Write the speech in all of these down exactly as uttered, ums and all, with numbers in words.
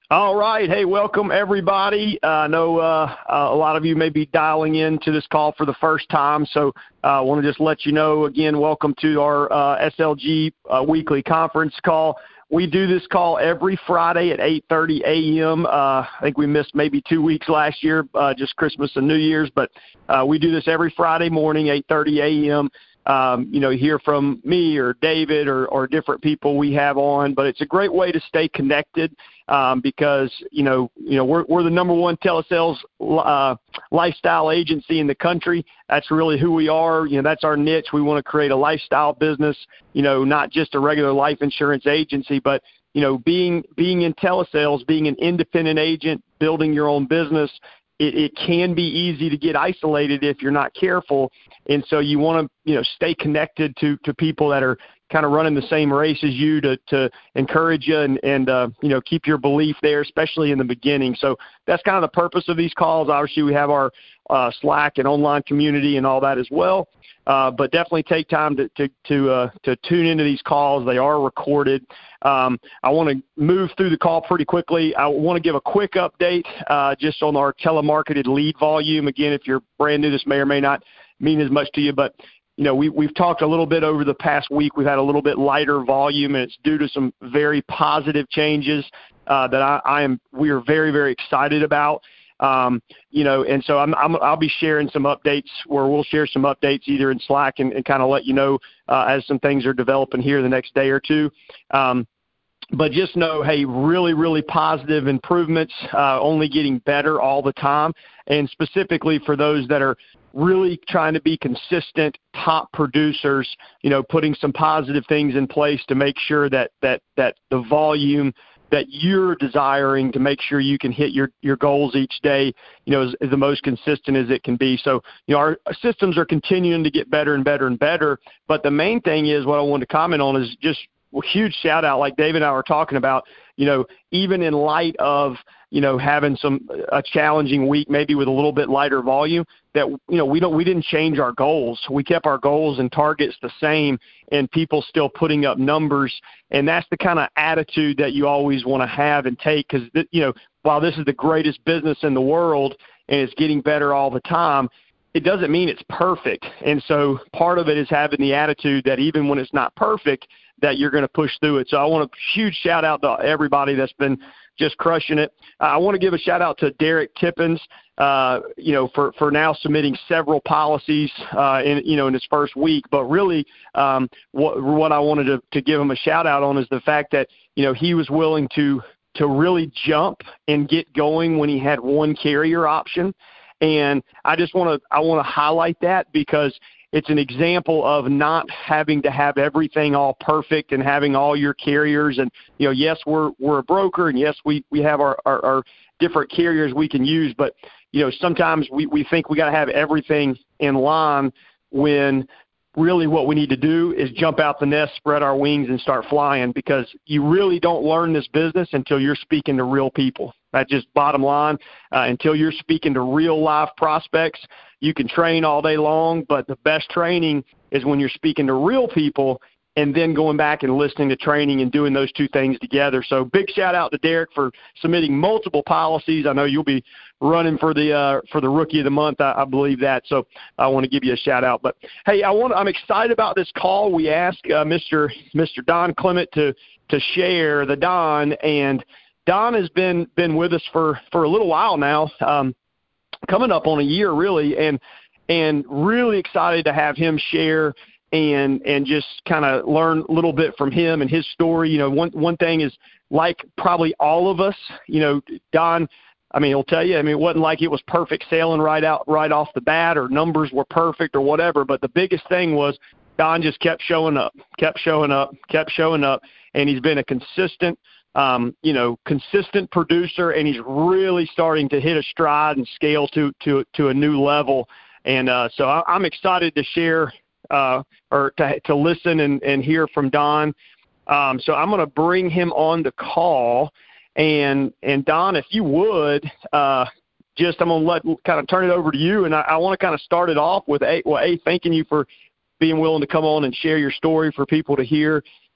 All right. Hey, welcome, everybody. Uh, I know uh, uh, a lot of you may be dialing in to this call for the first time, so I uh, want to just let you know, again, welcome to our uh, S L G uh, weekly conference call. We do this call every Friday at eight thirty a.m. Uh, I think we missed maybe two weeks last year, uh, just Christmas and New Year's, but uh, we do this every Friday morning, eight thirty a.m. Um, you know, hear from me or David or, or different people we have on, but it's a great way to stay connected um, because, you know, you know, we're, we're the number one telesales uh, lifestyle agency in the country. That's really who we are. You know, that's our niche. We want to create a lifestyle business, you know, not just a regular life insurance agency, but, you know, being, being in telesales, being an independent agent, building your own business, It, it can be easy to get isolated if you're not careful. And so you want to, you know, stay connected to, to people that are kind of running the same race as you to, to encourage you and, and uh, you know, keep your belief there, especially in the beginning. So that's kind of the purpose of these calls. Obviously, we have our uh, Slack and online community and all that as well. Uh, but definitely take time to to to, uh, to tune into these calls. They are recorded. Um, I want to move through the call pretty quickly. I want to give a quick update uh, just on our telemarketed lead volume. Again, if you're brand new, this may or may not mean as much to you, but you know, we, we've talked a little bit over the past week. We've had a little bit lighter volume, and it's due to some very positive changes uh, that I, I am we are very, very excited about. Um, you know, and so I'm, I'm, I'll be sharing some updates where we'll share some updates either in Slack and, and kind of let you know uh, as some things are developing here the next day or two. Um, but just know, hey, really, really positive improvements, uh, only getting better all the time. And specifically for those that are really trying to be consistent top producers, you know, putting some positive things in place to make sure that, that, that the volume that you're desiring to make sure you can hit your, your goals each day, you know, is, is the most consistent as it can be. So, you know, our systems are continuing to get better and better and better. But the main thing is what I wanted to comment on is just a huge shout out, like David and I were talking about, you know, even in light of, you know, having some, a challenging week, maybe with a little bit lighter volume, that, you know, we don't, we didn't change our goals. We kept our goals and targets the same, and people still putting up numbers. And that's the kind of attitude that you always want to have and take, because, you know, while this is the greatest business in the world and it's getting better all the time, it doesn't mean it's perfect. And so part of it is having the attitude that even when it's not perfect, that you're going to push through it. So I want a huge shout out to everybody that's been just crushing it. Uh, I want to give a shout out to Derek Tippins, uh, you know, for, for now submitting several policies uh, in, you know, in his first week. But really um, what, what I wanted to, to give him a shout out on is the fact that, you know, he was willing to, to really jump and get going when he had one carrier option. And I just want to, I want to highlight that because it's an example of not having to have everything all perfect and having all your carriers. And, you know, yes, we're, we're a broker, and yes, we, we have our, our, our different carriers we can use, but, you know, sometimes we, we think we got to have everything in line when really what we need to do is jump out the nest, spread our wings, and start flying, because you really don't learn this business until you're speaking to real people. That's just bottom line. Uh, until you're speaking to real life prospects, you can train all day long, but the best training is when you're speaking to real people and then going back and listening to training and doing those two things together. So big shout out to Derek for submitting multiple policies. I know you'll be running for the uh, for the Rookie of the Month. I, I believe that. So I want to give you a shout out. But hey, I want I'm excited about this call. We asked uh, Mister Mister Don Clement to to share the Don, and Don has been been with us for, for a little while now, um, coming up on a year really, and and really excited to have him share and and just kind of learn a little bit from him and his story. You know, one one thing is, like probably all of us, you know, Don, I mean, he'll tell you, I mean, it wasn't like it was perfect sailing right out right off the bat, or numbers were perfect or whatever, but the biggest thing was Don just kept showing up, kept showing up, kept showing up, and he's been a consistent Um, you know, consistent producer, and he's really starting to hit a stride and scale to to to a new level. And uh, so I, I'm excited to share uh, or to to listen and, and hear from Don. Um, so I'm going to bring him on the call, and and Don, if you would, uh, just I'm going to let kind of turn it over to you, and I, I want to kind of start it off with a well, a thanking you for being willing to come on and share your story for people to hear.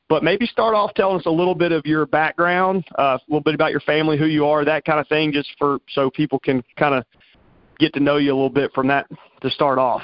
but maybe start off telling us a little bit of your background, uh, a little bit about your family, who you are, that kind of thing, just for so people can kind of get to know you a little bit from that to start off.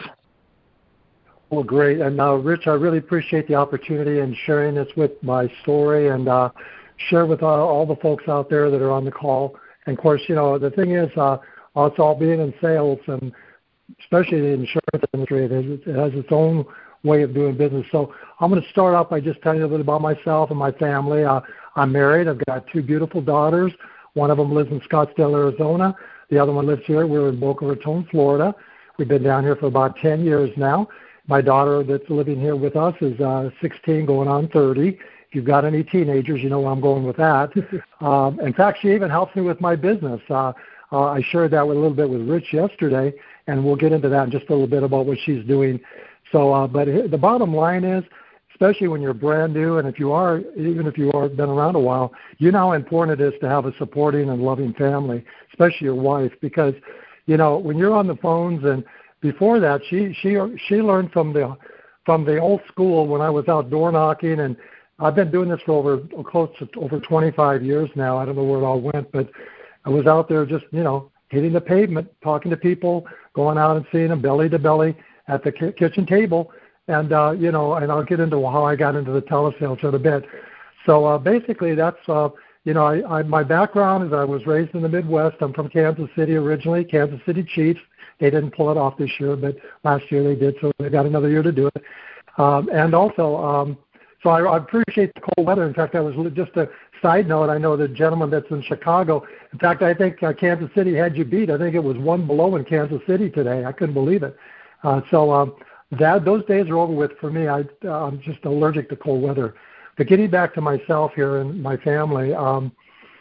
Well, great. And uh, Rich, I really appreciate the opportunity and sharing this with my story and uh, share with uh, all the folks out there that are on the call. And, of course, you know, the thing is, uh, us all being in sales and especially the insurance industry, it has, it has its own way of doing business. So I'm going to start off by just telling you a little bit about myself and my family. Uh, I'm married. I've got two beautiful daughters. One of them lives in Scottsdale, Arizona. The other one lives here. We're in Boca Raton, Florida. We've been down here for about ten years now. My daughter that's living here with us is uh, sixteen, going on thirty. If you've got any teenagers, you know where I'm going with that. um, in fact, she even helps me with my business. Uh, uh, I shared that with a little bit with Rich yesterday, and we'll get into that in just a little bit about what she's doing. So, uh, but the bottom line is, especially when you're brand new, and if you are, even if you are been around a while, you know how important it is to have a supporting and loving family, especially your wife, because, you know, when you're on the phones and before that, she she she learned from the from the old school when I was out door knocking, and I've been doing this for over close to over twenty-five years now. I don't know where it all went, but I was out there just, you know, hitting the pavement, talking to people, going out and seeing them belly to belly at the ki- kitchen table, and uh, you know, and I'll get into how I got into the telesales in a bit. So uh, basically, that's uh, you know, I, I my background is I was raised in the Midwest. I'm from Kansas City originally, Kansas City Chiefs. They didn't pull it off this year, but last year they did, so they got another year to do it. Um, and also, um, so I, I appreciate the cold weather. In fact, that was just a side note. I know the gentleman that's in Chicago. In fact, I think uh, Kansas City had you beat. I think it was one below in Kansas City today. I couldn't believe it. Uh, so um, that those days are over with for me. I, uh, I'm just allergic to cold weather. But getting back to myself here and my family, um,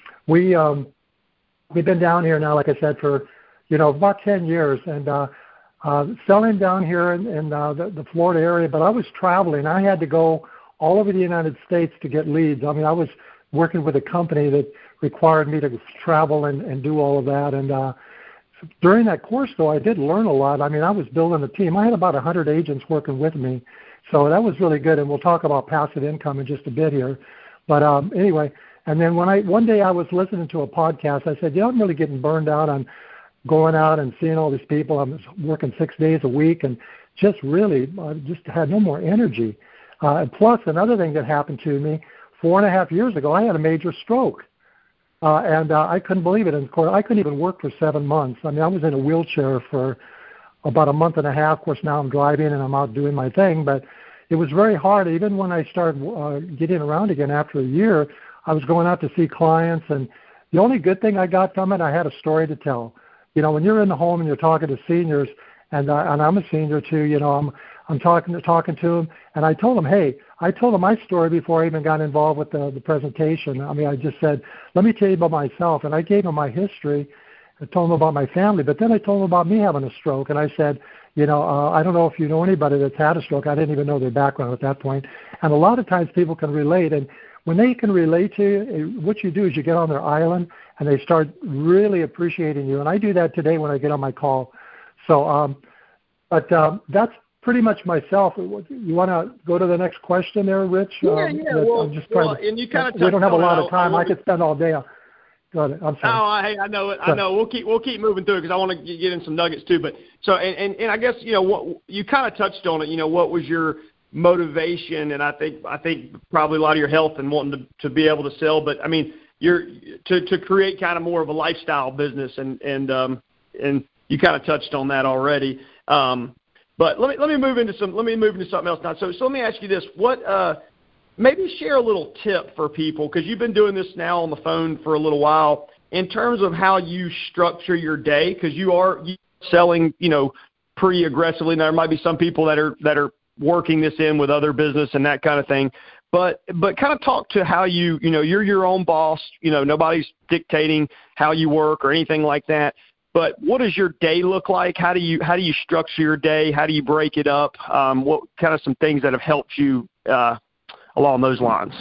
we um, we've been down here now, like I said, for you know, about ten years, and uh, uh, selling down here in, in uh, the, the Florida area, but I was traveling. I had to go all over the United States to get leads. I mean, I was working with a company that required me to travel and, and do all of that. And uh, during that course, though, I did learn a lot. I mean, I was building a team. I had about one hundred agents working with me, so that was really good. And we'll talk about passive income in just a bit here. But um, anyway, and then when I one day I was listening to a podcast, I said, you know, I'm really getting burned out on going out and seeing all these people. I'm working six days a week and just really uh, just had no more energy. Uh, and plus, another thing that happened to me, four and a half years ago, I had a major stroke. Uh, and uh, I couldn't believe it. And, of course, I couldn't even work for seven months. I mean, I was in a wheelchair for about a month and a half. Of course, now I'm driving and I'm out doing my thing. But it was very hard. Even when I started uh, getting around again after a year, I was going out to see clients. And the only good thing I got from it, I had a story to tell. You know, when you're in the home and you're talking to seniors, and uh, and I'm a senior too, you know, I'm I'm talking to talking to them, and I told them, hey, I told them my story before I even got involved with the, the presentation. I mean, I just said, let me tell you about myself, and I gave them my history. I told them about my family, but then I told them about me having a stroke, and I said, you know, uh, I don't know if you know anybody that's had a stroke. I didn't even know their background at that point, and a lot of times people can relate, and when they can relate to you, what you do is you get on their island and they start really appreciating you. And I do that today when I get on my call. So, um, but um, that's pretty much myself. You want to go to the next question there, Rich? Yeah, um, yeah. Well, I'm just trying well to, and you kind of we don't have a lot of time. I, I could to... spend all day. Go ahead. I'm sorry. Oh, I, I know it. I know. We'll keep we'll keep moving through it because I want to get in some nuggets too. But so and, and, and I guess you know what you kind of touched on it. You know, what was your motivation? And I think I think probably a lot of your health and wanting to, to be able to sell. But I mean, you're to, to create kind of more of a lifestyle business, and and um, and you kind of touched on that already. Um, but let me let me move into some let me move into something else now. So so let me ask you this: what uh, maybe share a little tip for people, because you've been doing this now on the phone for a little while, in terms of how you structure your day, because you are you selling, you know, pretty aggressively. Now, there might be some people that are that are working this in with other business and that kind of thing. But but kind of talk to how you, you know, you're your own boss. You know, nobody's dictating how you work or anything like that. But what does your day look like? How do you how do you structure your day? How do you break it up? Um, what kind of some things that have helped you uh, along those lines?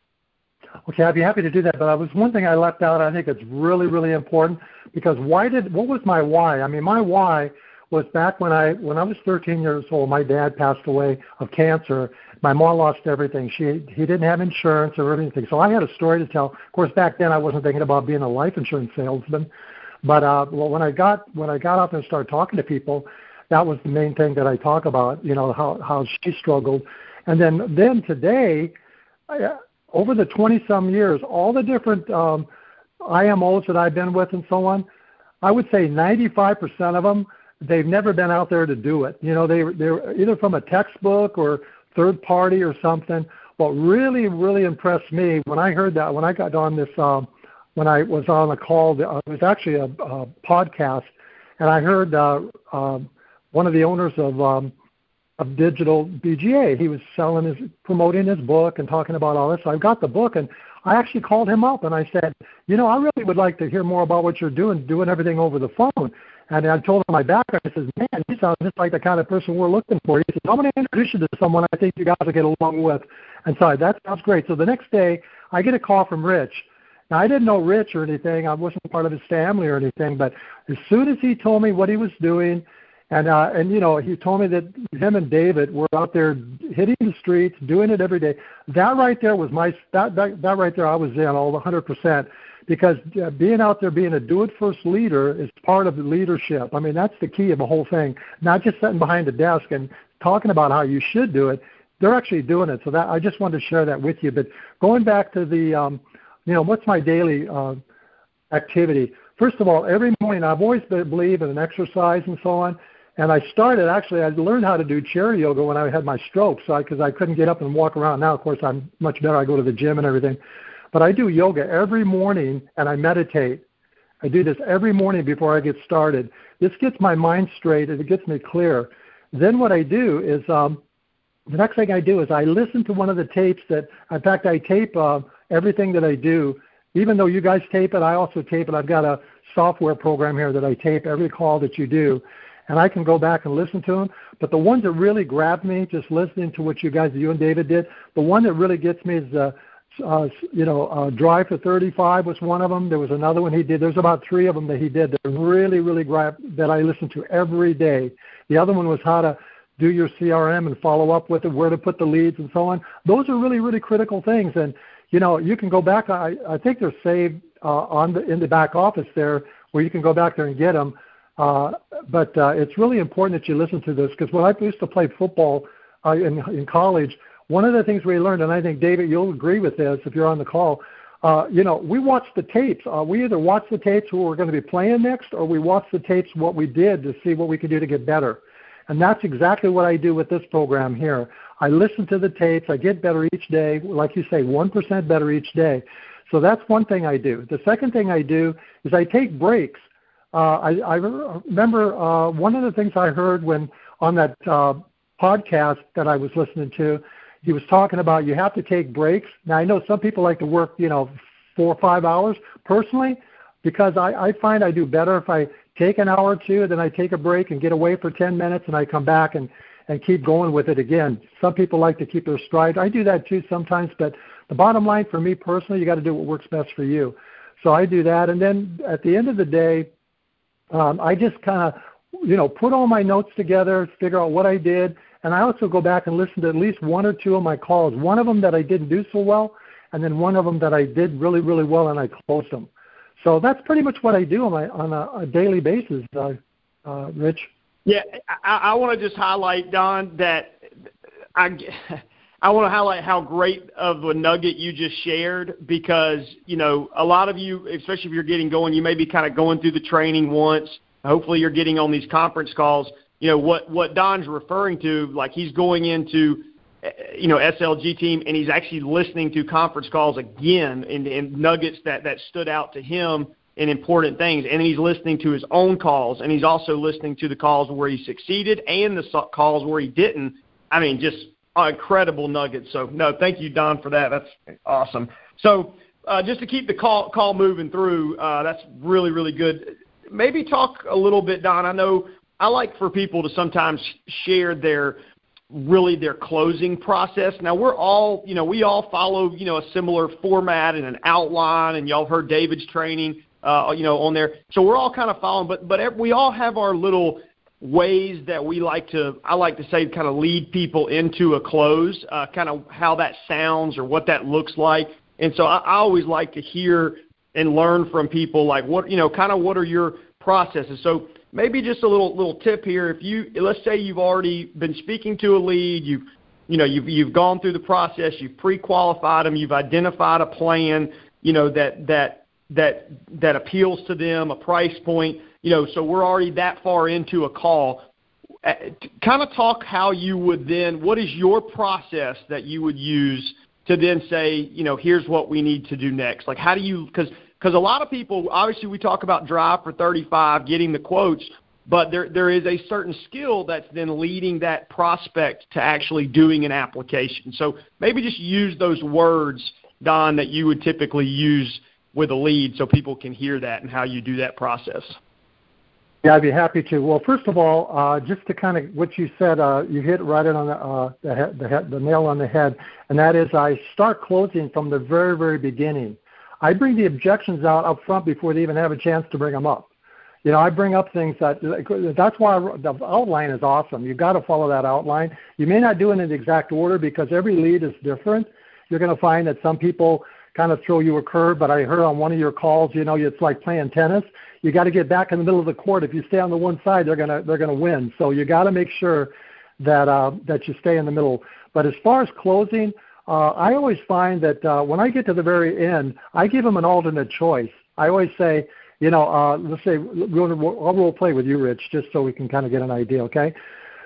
Okay, I'd be happy to do that. But I was one thing I left out. I think it's really really important, because why did what was my why? I mean, my why was back when I when I was thirteen years old. My dad passed away of cancer. My mom lost everything. She he didn't have insurance or anything, so I had a story to tell. Of course, back then I wasn't thinking about being a life insurance salesman, but uh, well, when I got when I got up and started talking to people, that was the main thing that I talk about. You know how how she struggled, and then then today, I, over the twenty some years, all the different um, I M Os that I've been with and so on, I would say ninety-five percent of them, they've never been out there to do it. You know, they they're either from a textbook or third party or something. What really, really impressed me when I heard that, when I got on this, um, when I was on a call, uh, it was actually a, a podcast, and I heard uh, um, one of the owners of um, of Digital B G A. He was selling his, promoting his book and talking about all this. So I got the book, and I actually called him up, and I said, you know, I really would like to hear more about what you're doing, doing everything over the phone. And I told him my background. I says, man, you sound just like the kind of person we're looking for. He says, I'm going to introduce you to someone I think you guys will get along with. And so that sounds great. So the next day, I get a call from Rich. Now, I didn't know Rich or anything. I wasn't part of his family or anything. But as soon as he told me what he was doing, and, uh, and you know, he told me that him and David were out there hitting the streets, doing it every day. That right there was my, that, that, that right there I was in all one hundred percent. Because uh, being out there, being a do-it-first leader is part of the leadership. I mean, that's the key of the whole thing. Not just sitting behind a desk and talking about how you should do it. They're actually doing it. So that I just wanted to share that with you. But going back to the, um, you know, what's my daily uh, activity? First of all, every morning I've always believed in an exercise and so on. And I started, actually, I learned how to do chair yoga when I had my stroke, so because I, I couldn't get up and walk around. Now, of course, I'm much better. I go to the gym and everything. But I do yoga every morning, and I meditate. I do this every morning before I get started. This gets my mind straight, and it gets me clear. Then what I do is, um, the next thing I do is I listen to one of the tapes that, in fact, I tape uh, everything that I do. Even though you guys tape it, I also tape it. I've got a software program here that I tape every call that you do, and I can go back and listen to them. But the ones that really grabbed me, just listening to what you guys, you and David did, the one that really gets me is the Uh, you know, uh, Drive to thirty-five was one of them. There was another one he did. There's about three of them that he did that really, really grab, that I listen to every day. The other one was how to do your C R M and follow up with it, where to put the leads and so on. Those are really, really critical things. And, you know, you can go back. I, I think they're saved uh, on the, in the back office there where you can go back there and get them. Uh, but uh, it's really important that you listen to this because when I used to play football uh, in, in college, one of the things we learned, and I think, David, you'll agree with this if you're on the call, uh, you know, we watch the tapes. Uh, we either watch the tapes who we're going to be playing next or we watch the tapes what we did to see what we could do to get better. And that's exactly what I do with this program here. I listen to the tapes. I get better each day. Like you say, one percent better each day. So that's one thing I do. The second thing I do is I take breaks. Uh, I, I remember uh, one of the things I heard when on that uh, podcast that I was listening to, he was talking about you have to take breaks. Now, I know some people like to work, you know, four or five hours. Personally, because I, I find I do better if I take an hour or two, then I take a break and get away for ten minutes, and I come back and, and keep going with it again. Some people like to keep their stride. I do that too sometimes, but the bottom line for me personally, you got to do what works best for you. So I do that, and then at the end of the day, um, I just kind of, you know, put all my notes together, figure out what I did, and I also go back and listen to at least one or two of my calls, one of them that I didn't do so well, and then one of them that I did really, really well, and I closed them. So that's pretty much what I do on, my, on a, a daily basis, uh, uh, Rich. Yeah, I, I want to just highlight, Don, that I, I want to highlight how great of a nugget you just shared because, you know, a lot of you, especially if you're getting going, you may be kind of going through the training once. Hopefully you're getting on these conference calls. You know, what, what Don's referring to, like he's going into, you know, S L G team, and he's actually listening to conference calls again and, and nuggets that, that stood out to him and important things. And he's listening to his own calls, and he's also listening to the calls where he succeeded and the calls where he didn't. I mean, just incredible nuggets. So, no, thank you, Don, for that. That's awesome. So uh, just to keep the call, call moving through, uh, that's really, really good. Maybe talk a little bit, Don. I know I like for people to sometimes share their really their closing process. Now, we're all, you know, we all follow, you know, a similar format and an outline, and y'all heard David's training, uh, you know, on there. So we're all kind of following, but but we all have our little ways that we like to, I like to say, kind of lead people into a close, uh, kind of how that sounds or what that looks like. And so I, I always like to hear and learn from people, like what, you know, kind of what are your processes. So maybe just a little little tip here. If you, let's say you've already been speaking to a lead, you've, you know, you've you've gone through the process, you've pre-qualified them, you've identified a plan, you know, that that that that appeals to them, a price point, you know, so we're already that far into a call. Uh, kind of talk how you would then, what is your process that you would use to then say, you know, here's what we need to do next? Like, how do you, because because a lot of people, obviously we talk about Drive for thirty-five, getting the quotes, but there there is a certain skill that's then leading that prospect to actually doing an application. So maybe just use those words, Don, that you would typically use with a lead so people can hear that and how you do that process. Yeah, I'd be happy to. Well, first of all, uh, just to kind of what you said, uh, you hit right on the uh, the, head, the, head, the nail on the head, and that is I start closing from the very, very beginning. I bring the objections out up front before they even have a chance to bring them up. You know, I bring up things that, that's why the outline is awesome. You've got to follow that outline. You may not do it in the exact order because every lead is different. You're going to find that some people kind of throw you a curve, but I heard on one of your calls, you know, it's like playing tennis. You got to get back in the middle of the court. If you stay on the one side, they're gonna they're gonna win. So you got to make sure that uh, that you stay in the middle. But as far as closing, uh, I always find that uh, when I get to the very end, I give them an alternate choice. I always say, you know, uh, let's say we'll, I'll role play with you, Rich, just so we can kind of get an idea. Okay.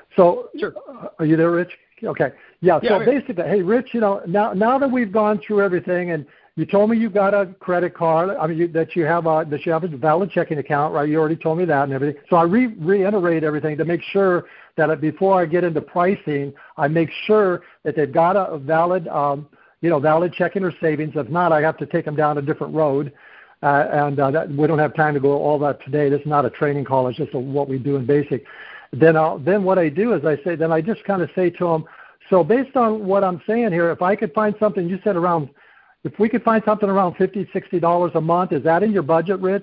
So sure. uh, are you there, Rich? Okay. Yeah. yeah so I mean, basically, hey, Rich, you know, now now that we've gone through everything and you told me you've got a credit card. I mean, you, that you have a that you have a valid checking account, right? You already told me that and everything. So I re- reiterate everything to make sure that before I get into pricing, I make sure that they've got a valid, um, you know, valid checking or savings. If not, I have to take them down a different road. Uh, and uh, that, we don't have time to go all that today. This is not a training call. It's just a, what we do in basic. Then I'll, then what I do is I say, then I just kind of say to them, so based on what I'm saying here, if I could find something, you said around. If we could find something around fifty dollars, sixty dollars a month, is that in your budget, Rich?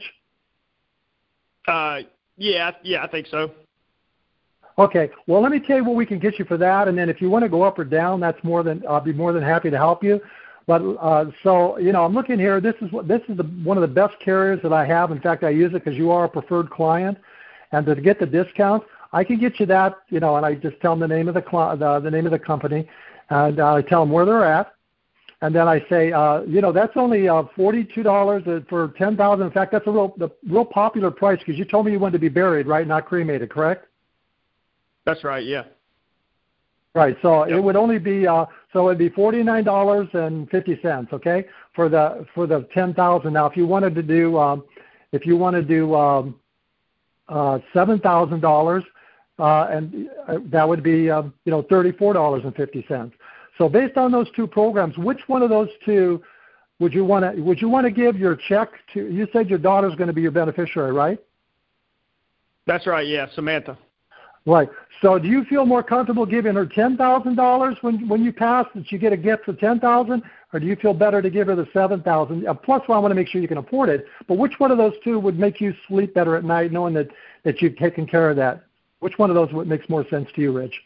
Uh, yeah, yeah, I think so. Okay. Well, let me tell you what we can get you for that, and then if you want to go up or down, that's more than I'll be more than happy to help you. But uh, so you know, I'm looking here. This is what this is the, one of the best carriers that I have. In fact, I use it because you are a preferred client, and to get the discount, I can get you that. You know, and I just tell them the name of the cl- the, the name of the company, and uh, I tell them where they're at. And then I say, uh, you know, that's only uh, forty-two dollars for ten thousand dollars. In fact, that's a real, the real popular price because you told me you wanted to be buried, right, not cremated, correct? That's right, yeah. Right, so Yep. it would only be, uh, so it would be forty-nine dollars and fifty cents, okay, for the for the ten thousand dollars. Now, if you wanted to do, um, if you want to do um, uh, seven thousand dollars, uh, and uh, that would be, um, you know, thirty-four dollars and fifty cents. So based on those two programs, which one of those two would you want to would you want to give your check to? You said your daughter's going to be your beneficiary, right? That's right, yeah, Samantha. Right. So do you feel more comfortable giving her ten thousand dollars when when you pass that you get a gift for ten thousand dollars, or do you feel better to give her the seven thousand dollars? Plus, well, I want to make sure you can afford it. But which one of those two would make you sleep better at night, knowing that that you've taken care of that? Which one of those would makes more sense to you, Rich?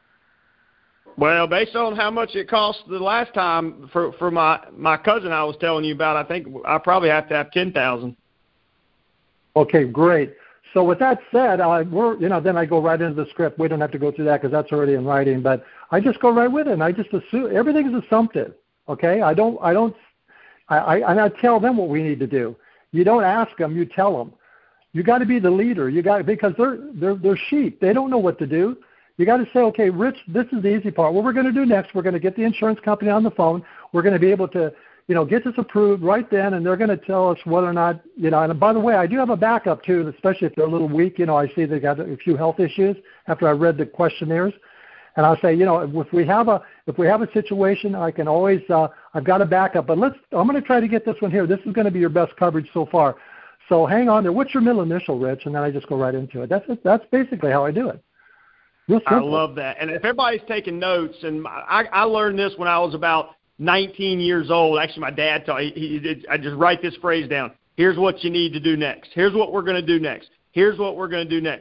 Well, based on how much it cost the last time for for my my cousin I was telling you about, I think I probably have to have ten thousand. Okay, great. So with that said, uh, we're you know then I go right into the script. We don't have to go through that because that's already in writing. But I just go right with it. And I just assume everything is assumptive. Okay, I don't I don't I, I and I tell them what we need to do. You don't ask them, you tell them. You got to be the leader. You got because they're they're they're sheep. They don't know what to do. You got to say, okay, Rich, this is the easy part. What we're going to do next, we're going to get the insurance company on the phone. We're going to be able to, you know, get this approved right then, and they're going to tell us whether or not, you know, and by the way, I do have a backup too, especially if they're a little weak. You know, I see they got a few health issues after I read the questionnaires. And I'll say, you know, if we have a if we have a situation, I can always, uh, I've got a backup. But let's, I'm going to try to get this one here. This is going to be your best coverage so far. So hang on there. What's your middle initial, Rich? And then I just go right into it. That's that's basically how I do it. I love that. And if everybody's taking notes, and I, I learned this when I was about nineteen years old. Actually, my dad taught me. He, he, I just write this phrase down. Here's what you need to do next. Here's what we're going to do next. Here's what we're going to do next.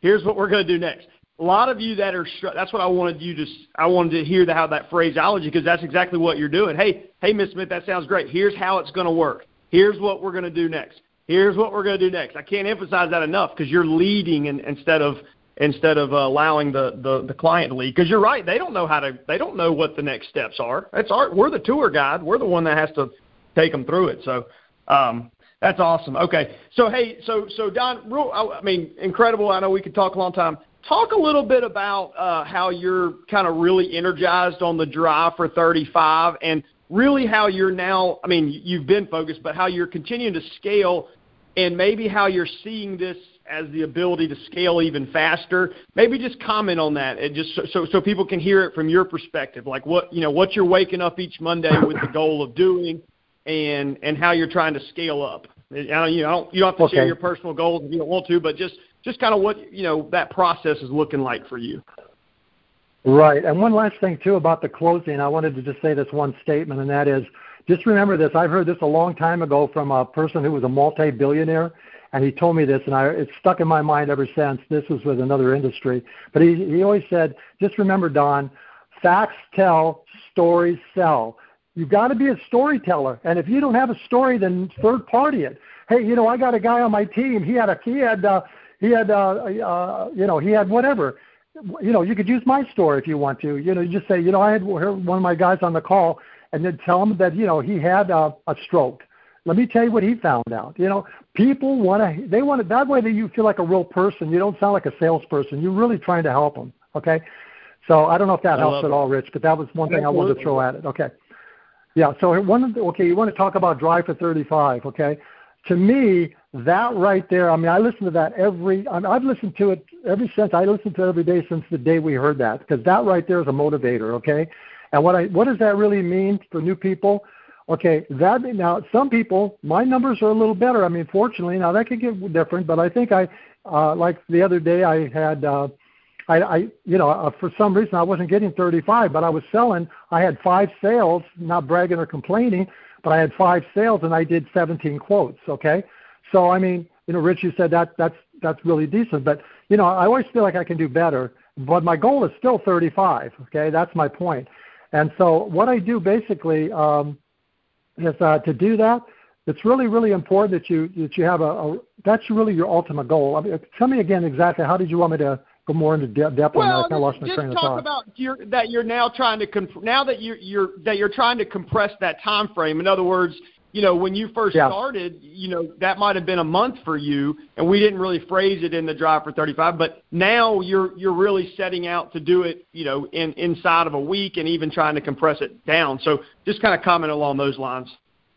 here's what we're going to do next. A lot of you that are, that's what I wanted you to, I wanted to hear the, how that phraseology, because that's exactly what you're doing. Hey, hey, Miz Smith, that sounds great. Here's how it's going to work. Here's what we're going to do next. Here's what we're going to do next. I can't emphasize that enough, because you're leading in, instead of instead of uh, allowing the, the, the client to lead. Because you're right, they don't know how to, they don't know what the next steps are. That's our, we're the tour guide. We're the one that has to take them through it. So um, that's awesome. Okay, so hey, so so Don, real, I mean, incredible. I know we could talk a long time. Talk a little bit about uh, how you're kind of really energized on the Drive for thirty-five, and really how you're now, I mean, you've been focused, but how you're continuing to scale, and maybe how you're seeing this as the ability to scale even faster. Maybe just comment on that, and just so, so, so people can hear it from your perspective, like what, you know, what you're waking up each Monday with the goal of doing, and, and how you're trying to scale up. I don't, you, know, I don't, you don't have to okay. share your personal goals if you don't want to, but just, just kind of what, you know, that process is looking like for you. Right. And one last thing, too, about the closing. I wanted to just say this one statement, and that is, just remember this. I've heard this a long time ago from a person who was a multi-billionaire, and he told me this, and I, it's stuck in my mind ever since. This was with another industry. But he, he always said, just remember, Don, facts tell, stories sell. You've got to be a storyteller. And if you don't have a story, then third party it. Hey, you know, I got a guy on my team. He had a, he had, uh, he had, uh, uh, you know, he had whatever. You know, you could use my story if you want to. You know, you just say, you know, I had one of my guys on the call, and then tell him that, you know, he had uh, a stroke. Let me tell you what he found out. You know, people want to, they want to, that way that you feel like a real person. You don't sound like a salesperson. You're really trying to help them, okay? So I don't know if that I helps at all, Rich, but that was one thing Absolutely. I wanted to throw at it, okay? Yeah, so one of the, okay, you want to talk about Drive for thirty-five, okay? To me, that right there, I mean, I listen to that every, I mean, I've listened to it ever since, I listened to it every day since the day we heard that, because that right there is a motivator, okay? And what I, what does that really mean for new people? Okay, that, now some people, my numbers are a little better. I mean, fortunately, now that could get different, but I think I, uh, like the other day I had, uh, I, I, you know, uh, for some reason I wasn't getting thirty-five, but I was selling, I had five sales, not bragging or complaining, but I had five sales and I did seventeen quotes, okay? So, I mean, you know, Rich, you said that that's, that's really decent, but, you know, I always feel like I can do better, but my goal is still thirty-five, okay? That's my point. And so what I do basically um, is uh, to do that, it's really, really important that you, that you have a, a, that's really your ultimate goal. I mean, tell me again exactly, how did you want me to go more into de- depth well, on that? I kind of lost my train of thought. Just talk about your, that you're now trying to comp- now that you're, you're that you're trying to compress that time frame. In other words, you know, when you first yeah. started, you know, that might have been a month for you, and we didn't really phrase it in the Drive for thirty-five. But now you're you're really setting out to do it, you know, in inside of a week, and even trying to compress it down. So just kind of comment along those lines.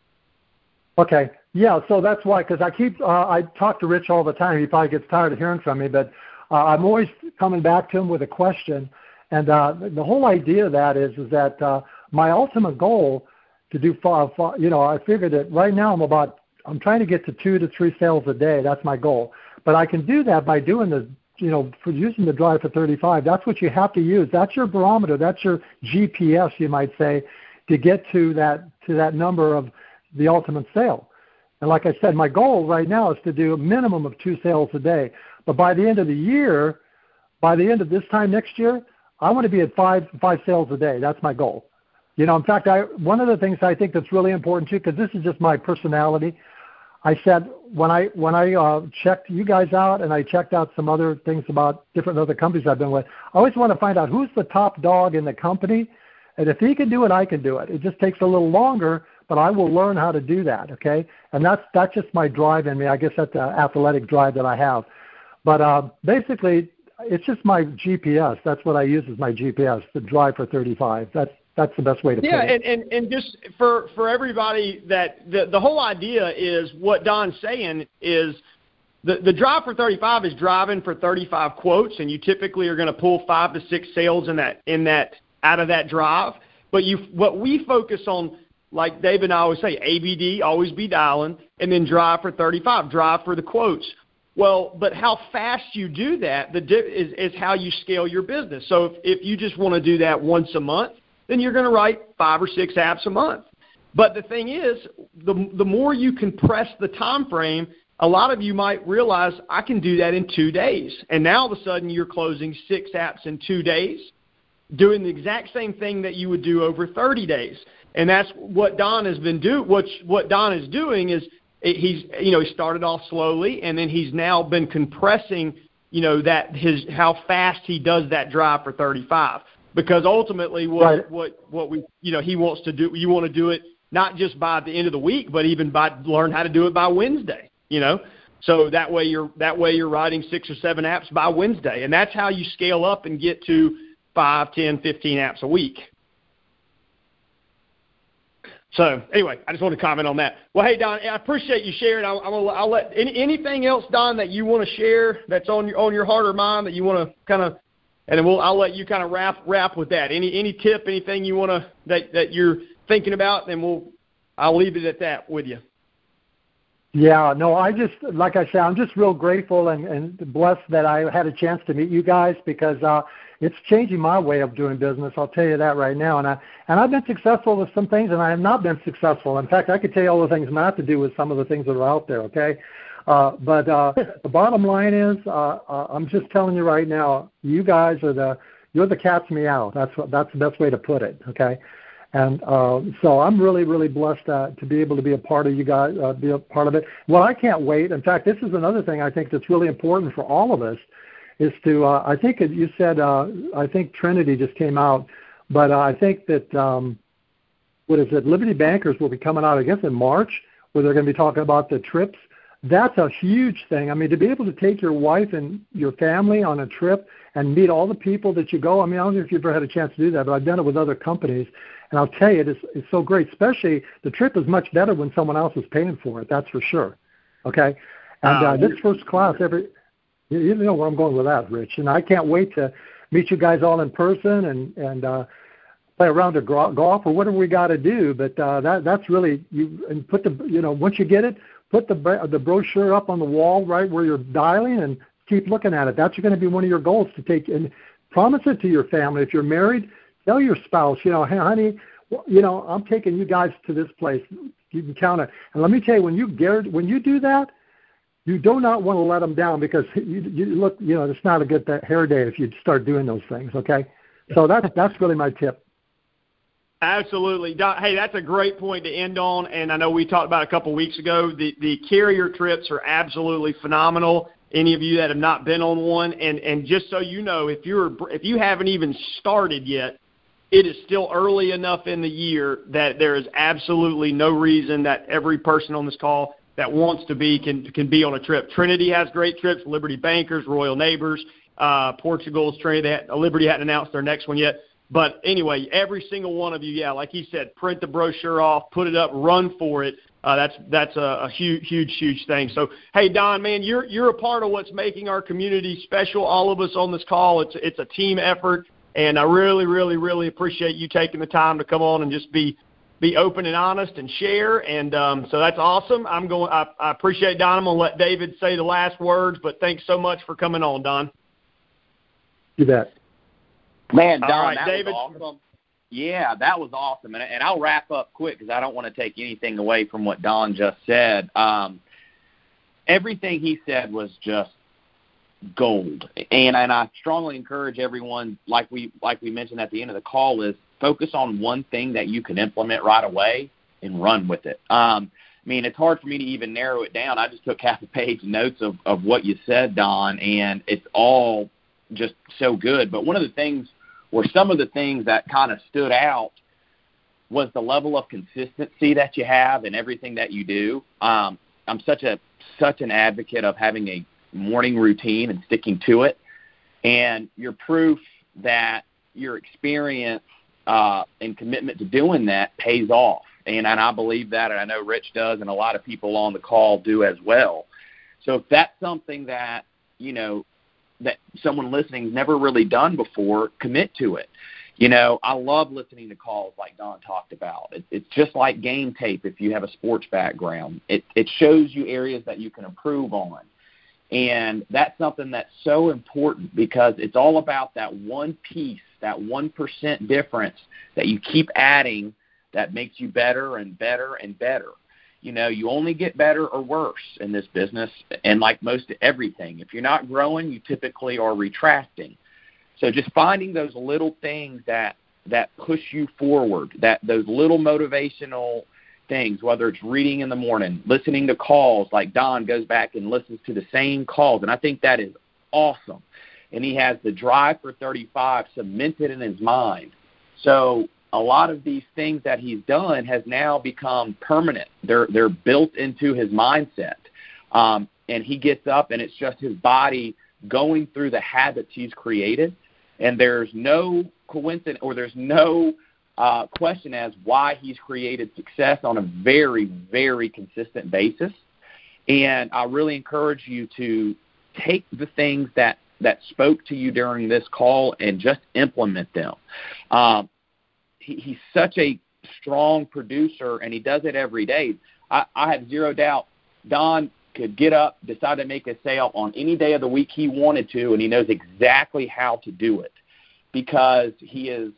Okay. Yeah. So that's why, because I keep uh, I talk to Rich all the time. He probably gets tired of hearing from me, but Uh, I'm always coming back to him with a question, and uh, the whole idea of that is is that uh, my ultimate goal to do, far, far, you know, I figured that right now I'm about, I'm trying to get to two to three sales a day. That's my goal, but I can do that by doing the, you know, for using the Drive for thirty-five. That's what you have to use. That's your barometer. That's your G P S, you might say, to get to that to that number of the ultimate sale. And like I said, my goal right now is to do a minimum of two sales a day. But by the end of the year, by the end of this time next year, I want to be at five five sales a day. That's my goal. You know, in fact, I one of the things I think that's really important too, because this is just my personality. I said when I when I uh, checked you guys out, and I checked out some other things about different other companies I've been with, I always want to find out who's the top dog in the company, and if he can do it, I can do it. It just takes a little longer, but I will learn how to do that. Okay, and that's that's just my drive in me. I guess that's the athletic drive that I have. But uh, basically, it's just my G P S. That's what I use as my G P S, the Drive for thirty-five. That's that's the best way to yeah, put it. Yeah, and, and, and just for, for everybody, that the, the whole idea is what Don's saying is the, the Drive for thirty-five is driving for thirty-five quotes, and you typically are going to pull five to six sales in that in that out of that drive. But you what we focus on, like Dave and I always say, A B D, always be dialing, and then Drive for thirty-five, drive for the quotes. Well, but how fast you do that the dip is, is how you scale your business. So if, if you just want to do that once a month, then you're going to write five or six apps a month. But the thing is, the the more you compress the time frame, a lot of you might realize I can do that in two days. And now all of a sudden you're closing six apps in two days, doing the exact same thing that you would do over thirty days. And that's what Don has been do. What what Don is doing is he's you know he started off slowly, and then he's now been compressing you know that his how fast he does that drive for thirty-five. Because ultimately what right. what what we you know he wants to do, you want to do it not just by the end of the week, but even by learn how to do it by Wednesday. You know, so that way you're that way you're writing six or seven apps by Wednesday, and that's how you scale up and get to five, ten, fifteen apps a week. So anyway, I just want to comment on that. Well, hey Don, I appreciate you sharing. I'll, I'll, I'll let any, anything else, Don, that you want to share that's on your on your heart or mind that you want to kind of, and then we'll I'll let you kind of wrap wrap with that. Any any tip, anything you want to that that you're thinking about, then we'll I'll leave it at that with you. Yeah, no, I just, like I said, I'm just real grateful and, and blessed that I had a chance to meet you guys, because uh, it's changing my way of doing business. I'll tell you that right now. And, I, and I've been successful with some things, and I have not been successful. In fact, I could tell you all the things not to do with some of the things that are out there, okay? Uh, but uh, the bottom line is, uh, uh, I'm just telling you right now, you guys are the, you're the cat's meow. That's what, that's the best way to put it, okay? And uh, so I'm really, really blessed uh, to be able to be a part of you guys, uh, be a part of it. Well, I can't wait. In fact, this is another thing I think that's really important for all of us is to, uh, I think you said, uh, I think Trinity just came out, but uh, I think that, um, what is it, Liberty Bankers will be coming out, I guess, in March, where they're going to be talking about the trips. That's a huge thing. I mean, to be able to take your wife and your family on a trip and meet all the people that you go. I mean, I don't know if you've ever had a chance to do that, but I've done it with other companies. And I'll tell you, it is, it's so great, especially the trip is much better when someone else is paying for it, that's for sure, okay? And uh, this first class, every you know where I'm going with that, Rich. And I can't wait to meet you guys all in person and, and uh, play a round of golf or whatever we got to do. But uh, that that's really, you and put the, you know, once you get it, put the the brochure up on the wall right where you're dialing and keep looking at it. That's going to be one of your goals to take, and promise it to your family. If you're married, tell your spouse, you know, hey, honey, you know, I'm taking you guys to this place. You can count it. And let me tell you, when you when you do that, you do not want to let them down, because you, you look, you know, it's not a good hair day if you start doing those things. Okay, so that's that's really my tip. Absolutely. Hey, that's a great point to end on. And I know we talked about a couple weeks ago, the, the carrier trips are absolutely phenomenal. Any of you that have not been on one, and, and just so you know, if you're if you haven't even started yet, it is still early enough in the year that there is absolutely no reason that every person on this call that wants to be can can be on a trip. Trinity has great trips, Liberty Bankers, Royal Neighbors, uh, Portugal's Trinity. They had, Liberty hadn't announced their next one yet. But anyway, every single one of you, yeah, like he said, print the brochure off, put it up, run for it. Uh, that's that's a, a huge, huge, huge thing. So, hey, Don, man, you're you're a part of what's making our community special. All of us on this call, it's it's a team effort, and I really, really, really appreciate you taking the time to come on and just be be open and honest and share. And um, so that's awesome. I'm going. I, I appreciate Don. I'm going to let David say the last words, but thanks so much for coming on, Don. You bet. Man, Don, All right, that David. was awesome. Yeah, that was awesome. And, and I'll wrap up quick because I don't want to take anything away from what Don just said. Um, everything he said was just gold. And and I strongly encourage everyone, like we like we mentioned at the end of the call, is focus on one thing that you can implement right away and run with it. Um, I mean, it's hard for me to even narrow it down. I just took half a page notes of, of what you said, Don, and it's all just so good. But one of the things, or some of the things that kind of stood out, was the level of consistency that you have in everything that you do. Um, I'm such a such an advocate of having a morning routine and sticking to it. And your proof that your experience uh, and commitment to doing that pays off. And, and I believe that, and I know Rich does, and a lot of people on the call do as well. So if that's something that, you know, that someone listening has never really done before, commit to it. You know, I love listening to calls like Don talked about. It, it's just like game tape if you have a sports background. It, it shows you areas that you can improve on. And that's something that's so important because it's all about that one piece, that one percent difference that you keep adding that makes you better and better and better. You know, you only get better or worse in this business, and like most everything, if you're not growing, you typically are retracting. So just finding those little things that that push you forward, that those little motivational things, whether it's reading in the morning, listening to calls, like Don goes back and listens to the same calls, and I think that is awesome. And he has the drive for thirty-five cemented in his mind. So a lot of these things that he's done has now become permanent. They're they're built into his mindset. Um, and he gets up, and it's just his body going through the habits he's created. And there's no coincidence or there's no uh, question as why he's created success on a very, very consistent basis. And I really encourage you to take the things that, that spoke to you during this call and just implement them. Um, he, he's such a strong producer, and he does it every day. I, I have zero doubt Don could get up, decide to make a sale on any day of the week he wanted to, and he knows exactly how to do it because he has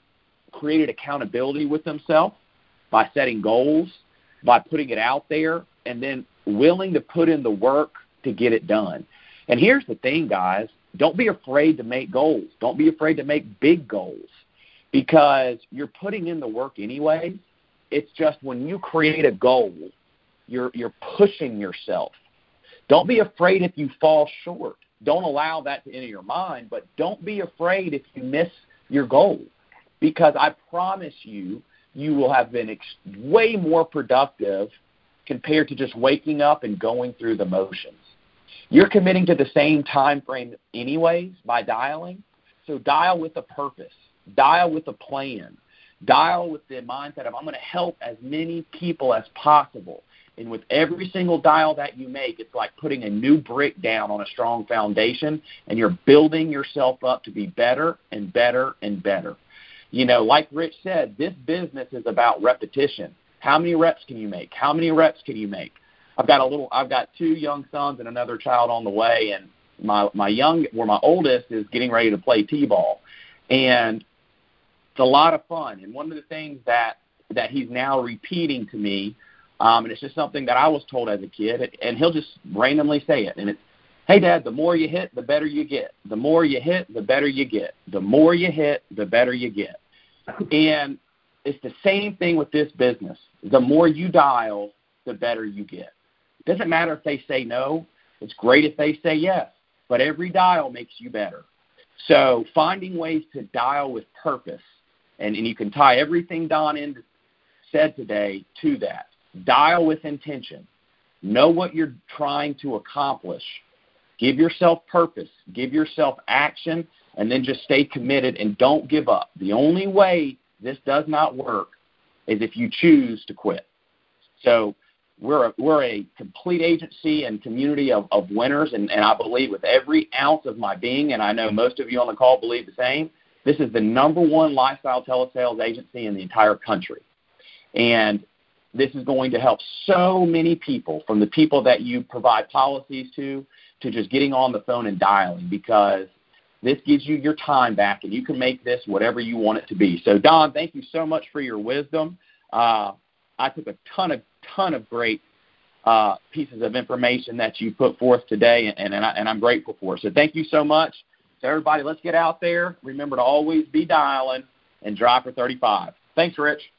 created accountability with himself by setting goals, by putting it out there, and then willing to put in the work to get it done. And here's the thing, guys. Don't be afraid to make goals. Don't be afraid to make big goals because you're putting in the work anyway. It's just when you create a goal, You're you're pushing yourself. Don't be afraid if you fall short. Don't allow that to enter your mind, but don't be afraid if you miss your goal because I promise you, you will have been ex- way more productive compared to just waking up and going through the motions. You're committing to the same time frame anyways by dialing, so dial with a purpose. Dial with a plan. Dial with the mindset of I'm going to help as many people as possible. And with every single dial that you make, it's like putting a new brick down on a strong foundation, and you're building yourself up to be better and better and better. You know, like Rich said, this business is about repetition. How many reps can you make? How many reps can you make? I've got a little. I've got two young sons and another child on the way, and my my young, or my oldest, is getting ready to play t-ball, and it's a lot of fun. And one of the things that that he's now repeating to me. Um, and it's just something that I was told as a kid, and he'll just randomly say it. And it's, hey, Dad, the more you hit, the better you get. The more you hit, the better you get. The more you hit, the better you get. And it's the same thing with this business. The more you dial, the better you get. It doesn't matter if they say no. It's great if they say yes. But every dial makes you better. So finding ways to dial with purpose, and, and you can tie everything Don in said today to that. Dial with intention. Know what you're trying to accomplish. Give yourself purpose. Give yourself action, and then just stay committed and don't give up. The only way this does not work is if you choose to quit. So we're a, we're a complete agency and community of, of winners, and, and I believe with every ounce of my being, and I know most of you on the call believe the same, this is the number one lifestyle telesales agency in the entire country. And this is going to help so many people, from the people that you provide policies to, to just getting on the phone and dialing, because this gives you your time back, and you can make this whatever you want it to be. So, Don, thank you so much for your wisdom. Uh, I took a ton of ton of great uh, pieces of information that you put forth today, and, and, I, and I'm grateful for it. So thank you so much. So, everybody, let's get out there. Remember to always be dialing and drive for thirty-five. Thanks, Rich.